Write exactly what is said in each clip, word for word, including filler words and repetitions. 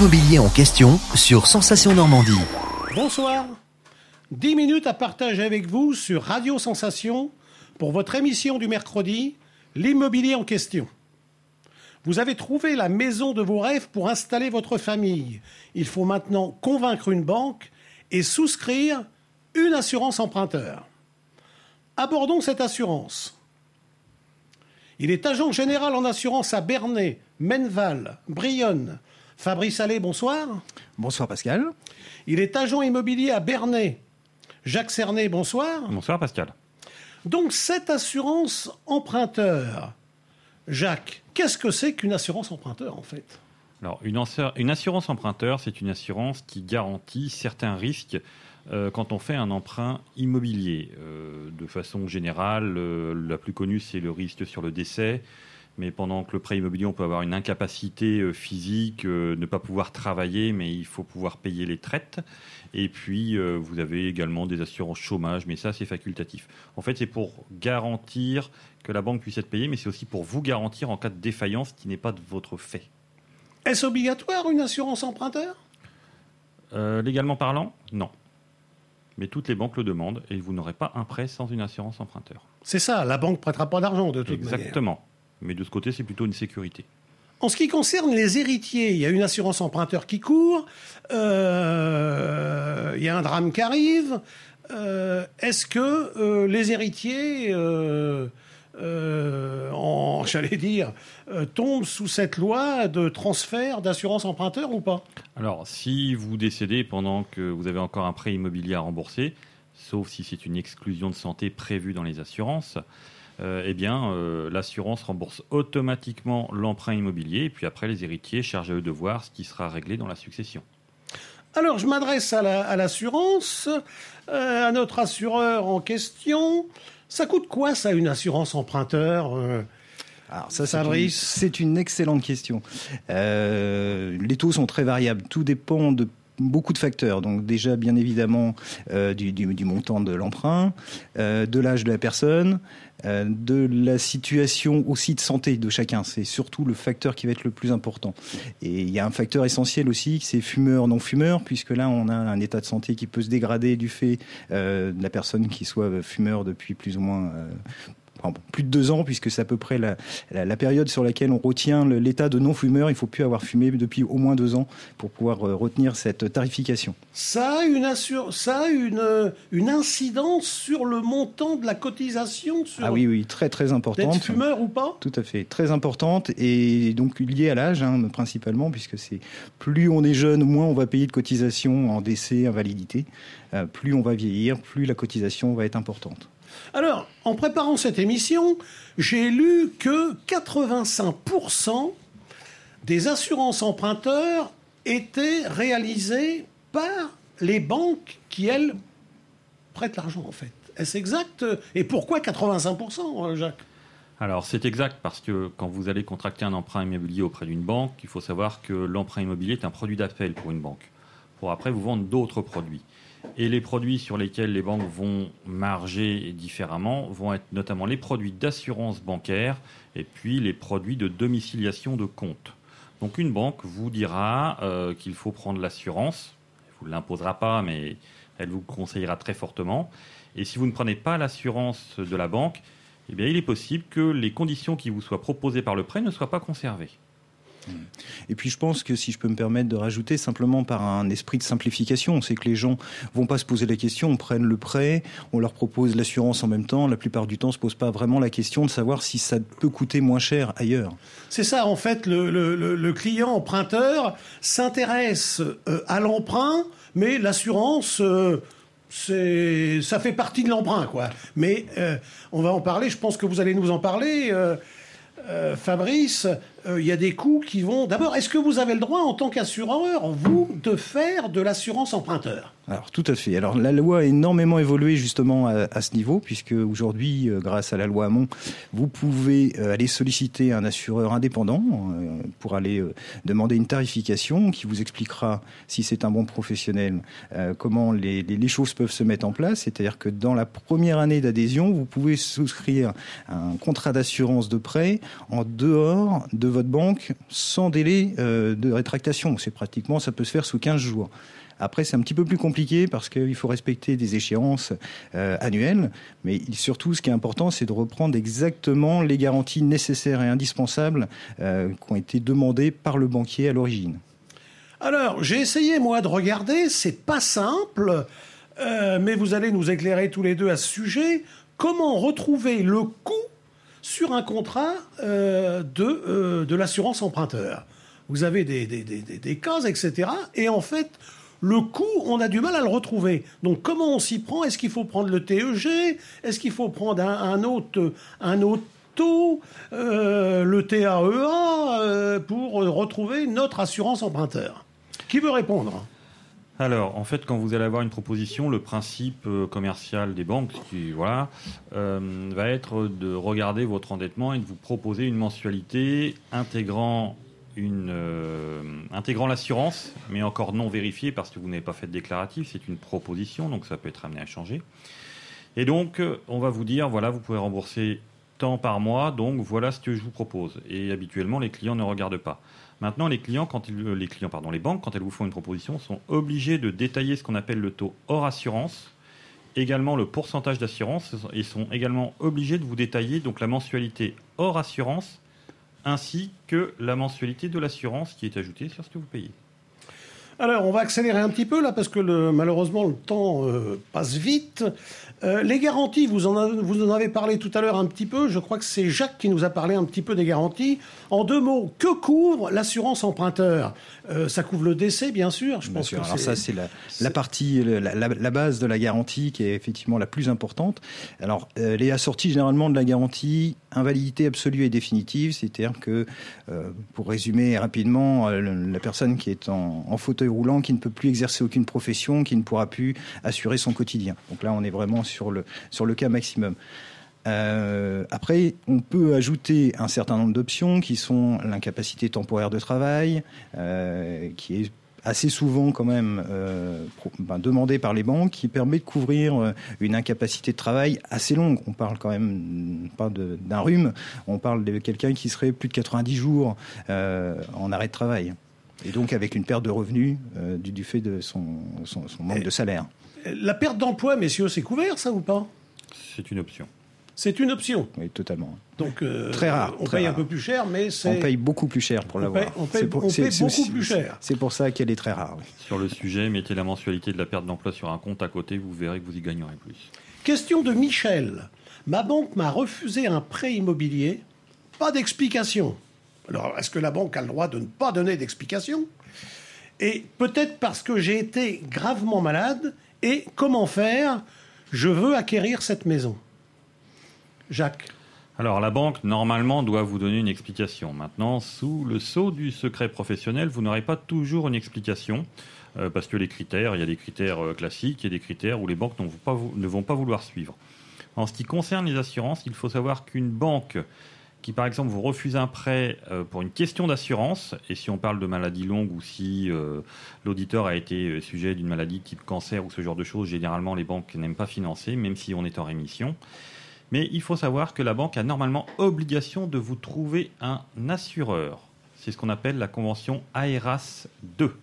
l'immobilier en question sur Sensation Normandie. Bonsoir. dix minutes à partager avec vous sur Radio Sensation pour votre émission du mercredi, l'immobilier en question. Vous avez trouvé la maison de vos rêves pour installer votre famille. Il faut maintenant convaincre une banque et souscrire une assurance emprunteur. Abordons cette assurance. Il est agent général en assurance à Bernay, Menneval, Brionne. Fabrice Allais, bonsoir. Bonsoir Pascal. Il est agent immobilier à Bernay. Jacques Cernay, bonsoir. Bonsoir Pascal. Donc cette assurance emprunteur, Jacques, qu'est-ce que c'est qu'une assurance emprunteur en fait ? Alors une, ansur- une assurance emprunteur, c'est une assurance qui garantit certains risques euh, quand on fait un emprunt immobilier. Euh, de façon générale, euh, la plus connue c'est le risque sur le décès. Mais pendant que le prêt immobilier, on peut avoir une incapacité euh, physique, euh, ne pas pouvoir travailler, mais il faut pouvoir payer les traites. Et puis, euh, vous avez également des assurances chômage, mais ça, c'est facultatif. En fait, c'est pour garantir que la banque puisse être payée, mais c'est aussi pour vous garantir en cas de défaillance qui n'est pas de votre fait. Est-ce obligatoire une assurance emprunteur ? euh, Légalement parlant, non. Mais toutes les banques le demandent et vous n'aurez pas un prêt sans une assurance emprunteur. C'est ça, la banque ne prêtera pas d'argent de toute Exactement. manière. Exactement. Mais de ce côté, c'est plutôt une sécurité. En ce qui concerne les héritiers, il y a une assurance emprunteur qui court, euh, il y a un drame qui arrive. Euh, est-ce que euh, les héritiers, euh, euh, en, j'allais dire, euh, tombent sous cette loi de transfert d'assurance emprunteur ou pas ? Alors, si vous décédez pendant que vous avez encore un prêt immobilier à rembourser, sauf si c'est une exclusion de santé prévue dans les assurances, Euh, eh bien, euh, l'assurance rembourse automatiquement l'emprunt immobilier et puis après, les héritiers chargent à eux de voir ce qui sera réglé dans la succession. Alors, je m'adresse à, la, à l'assurance, euh, à notre assureur en question. Ça coûte quoi, ça, une assurance emprunteur euh, Alors ça, c'est une, c'est une excellente question. Euh, les taux sont très variables. Tout dépend de beaucoup de facteurs. Donc déjà, bien évidemment, euh, du, du, du montant de l'emprunt, euh, de l'âge de la personne, euh, de la situation aussi de santé de chacun. C'est surtout le facteur qui va être le plus important. Et il y a un facteur essentiel aussi, c'est fumeur, non-fumeur, puisque là, on a un état de santé qui peut se dégrader du fait euh, de la personne qui soit fumeur depuis plus ou moins... Euh, Enfin, plus de deux ans, puisque c'est à peu près la, la, la période sur laquelle on retient le, l'état de non-fumeur. Il ne faut plus avoir fumé depuis au moins deux ans pour pouvoir euh, retenir cette tarification. Ça a une, assur... ça a une, une incidence sur le montant de la cotisation sur... Ah oui, oui, très très importante. D'être fumeur ou pas ? Tout à fait, très importante et donc liée à l'âge hein, principalement, puisque c'est plus on est jeune, moins on va payer de cotisation en décès, invalidité. Euh, plus on va vieillir, plus la cotisation va être importante. Alors, en préparant cette émission, j'ai lu que quatre-vingt-cinq pour cent des assurances emprunteurs étaient réalisées par les banques qui, elles, prêtent l'argent, en fait. Est-ce exact ? Et pourquoi quatre-vingt-cinq pour cent, Jacques ? Alors, c'est exact parce que quand vous allez contracter un emprunt immobilier auprès d'une banque, il faut savoir que l'emprunt immobilier est un produit d'appel pour une banque, pour après vous vendre d'autres produits. Et les produits sur lesquels les banques vont marger différemment vont être notamment les produits d'assurance bancaire et puis les produits de domiciliation de compte. Donc une banque vous dira euh, qu'il faut prendre l'assurance, elle ne vous l'imposera pas, mais elle vous conseillera très fortement. Et si vous ne prenez pas l'assurance de la banque, eh bien, il est possible que les conditions qui vous soient proposées par le prêt ne soient pas conservées. Et puis je pense que si je peux me permettre de rajouter simplement par un esprit de simplification, c'est que les gens vont pas se poser la question, on prenne le prêt, on leur propose l'assurance en même temps, la plupart du temps on se pose pas vraiment la question de savoir si ça peut coûter moins cher ailleurs. C'est ça en fait, le, le, le client emprunteur s'intéresse euh, à l'emprunt, mais l'assurance... Euh C'est, ça fait partie de l'emprunt, quoi. Mais euh, on va en parler, je pense que vous allez nous en parler. Euh, euh, Fabrice, il euh, y a des coûts qui vont... D'abord, est-ce que vous avez le droit, en tant qu'assureur, vous, de faire de l'assurance emprunteur ? Alors tout à fait. Alors la loi a énormément évolué justement à, à ce niveau, puisque aujourd'hui, euh, grâce à la loi Hamon, vous pouvez euh, aller solliciter un assureur indépendant euh, pour aller euh, demander une tarification qui vous expliquera, si c'est un bon professionnel, euh, comment les, les, les choses peuvent se mettre en place. C'est-à-dire que dans la première année d'adhésion, vous pouvez souscrire un contrat d'assurance de prêt en dehors de votre banque sans délai euh, de rétractation. C'est pratiquement, ça peut se faire sous quinze jours. Après, c'est un petit peu plus compliqué parce qu'il faut respecter des échéances euh, annuelles. Mais surtout, ce qui est important, c'est de reprendre exactement les garanties nécessaires et indispensables euh, qui ont été demandées par le banquier à l'origine. Alors, j'ai essayé, moi, de regarder. C'est pas simple, euh, mais vous allez nous éclairer tous les deux à ce sujet. Comment retrouver le coût sur un contrat euh, de, euh, de l'assurance emprunteur? Vous avez des, des, des, des cases, et cetera. Et en fait... le coût, on a du mal à le retrouver. Donc, comment on s'y prend? Est-ce qu'il faut prendre le T E G? Est-ce qu'il faut prendre un, un, autre, un autre taux, euh, le T A E A, euh, pour retrouver notre assurance emprunteur? Qui veut répondre? Alors, en fait, quand vous allez avoir une proposition, le principe commercial des banques, qui, voilà, euh, va être de regarder votre endettement et de vous proposer une mensualité intégrant Une, euh, intégrant l'assurance, mais encore non vérifiée parce que vous n'avez pas fait de déclaratif. C'est une proposition, donc ça peut être amené à changer. Et donc, on va vous dire, voilà, vous pouvez rembourser tant par mois, donc voilà ce que je vous propose. Et habituellement, les clients ne regardent pas. Maintenant, les clients, quand ils, les clients, pardon, les banques, quand elles vous font une proposition, sont obligées de détailler ce qu'on appelle le taux hors assurance, également le pourcentage d'assurance, et sont également obligées de vous détailler donc la mensualité hors assurance, ainsi que la mensualité de l'assurance qui est ajoutée sur ce que vous payez. Alors, on va accélérer un petit peu là, parce que le, malheureusement, le temps euh, passe vite. Euh, les garanties, vous en, avez, vous en avez parlé tout à l'heure un petit peu. Je crois que c'est Jacques qui nous a parlé un petit peu des garanties. En deux mots, que couvre l'assurance emprunteur? euh, Ça couvre le décès, bien sûr. Je bien pense sûr. que Alors c'est... ça, c'est la, la partie, la, la, la base de la garantie qui est effectivement la plus importante. Alors, euh, elle est assortie généralement de la garantie invalidité absolue et définitive. C'est-à-dire que, euh, pour résumer rapidement, euh, la personne qui est en, en fauteuil roulant, qui ne peut plus exercer aucune profession, qui ne pourra plus assurer son quotidien. Donc là, on est vraiment sur le, sur le cas maximum. Euh, après, on peut ajouter un certain nombre d'options qui sont l'incapacité temporaire de travail, euh, qui est assez souvent quand même euh, ben, demandée par les banques, qui permet de couvrir une incapacité de travail assez longue. On parle quand même pas de, d'un rhume, on parle de quelqu'un qui serait plus de quatre-vingt-dix jours euh, en arrêt de travail. Et donc avec une perte de revenus euh, du, du fait de son, son, son manque Et de salaire. La perte d'emploi, messieurs, c'est couvert, ça, ou pas? C'est une option. C'est une option. Oui, totalement. Donc, euh, très rare. On très paye rare. un peu plus cher, mais c'est... On paye beaucoup plus cher pour on l'avoir. Paye, on paye, pour, on paye beaucoup aussi, plus cher. C'est pour ça qu'elle est très rare. Oui. Sur le sujet, mettez la mensualité de la perte d'emploi sur un compte à côté, vous verrez que vous y gagnerez plus. Question de Michel. Ma banque m'a refusé un prêt immobilier. Pas d'explication. Alors, est-ce que la banque a le droit de ne pas donner d'explication? Et peut-être parce que j'ai été gravement malade. Et comment faire? Je veux acquérir cette maison. Jacques. Alors, la banque, normalement, doit vous donner une explication. Maintenant, sous le sceau du secret professionnel, vous n'aurez pas toujours une explication, euh, parce que les critères, il y a des critères euh, classiques et des critères où les banques ne vont pas, ne vont pas vouloir suivre. En ce qui concerne les assurances, il faut savoir qu'une banque qui, par exemple, vous refuse un prêt euh, pour une question d'assurance, et si on parle de maladie longue ou si euh, l'auditeur a été sujet d'une maladie type cancer ou ce genre de choses, généralement, les banques n'aiment pas financer, même si on est en rémission. Mais il faut savoir que la banque a normalement obligation de vous trouver un assureur. C'est ce qu'on appelle la convention AERAS deux.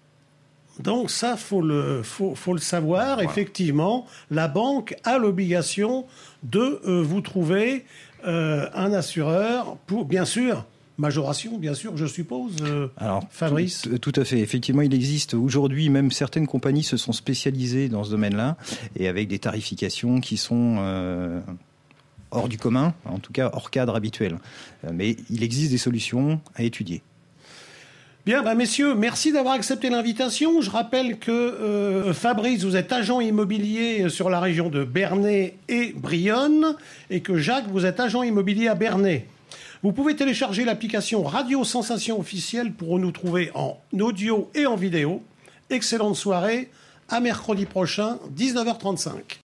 Donc ça, il faut le, faut, faut le savoir. Voilà. Effectivement, la banque a l'obligation de euh, vous trouver euh, un assureur pour, bien sûr, majoration, bien sûr, je suppose, euh, Alors, Fabrice. Tout, tout à fait. Effectivement, il existe aujourd'hui, même certaines compagnies se sont spécialisées dans ce domaine-là, et avec des tarifications qui sont euh, hors du commun, en tout cas hors cadre habituel. Mais il existe des solutions à étudier. Bien, ben messieurs, merci d'avoir accepté l'invitation. Je rappelle que euh, Fabrice, vous êtes agent immobilier sur la région de Bernay et Brionne, et que Jacques, vous êtes agent immobilier à Bernay. Vous pouvez télécharger l'application Radio Sensation officielle pour nous trouver en audio et en vidéo. Excellente soirée, À mercredi prochain, dix-neuf heures trente-cinq.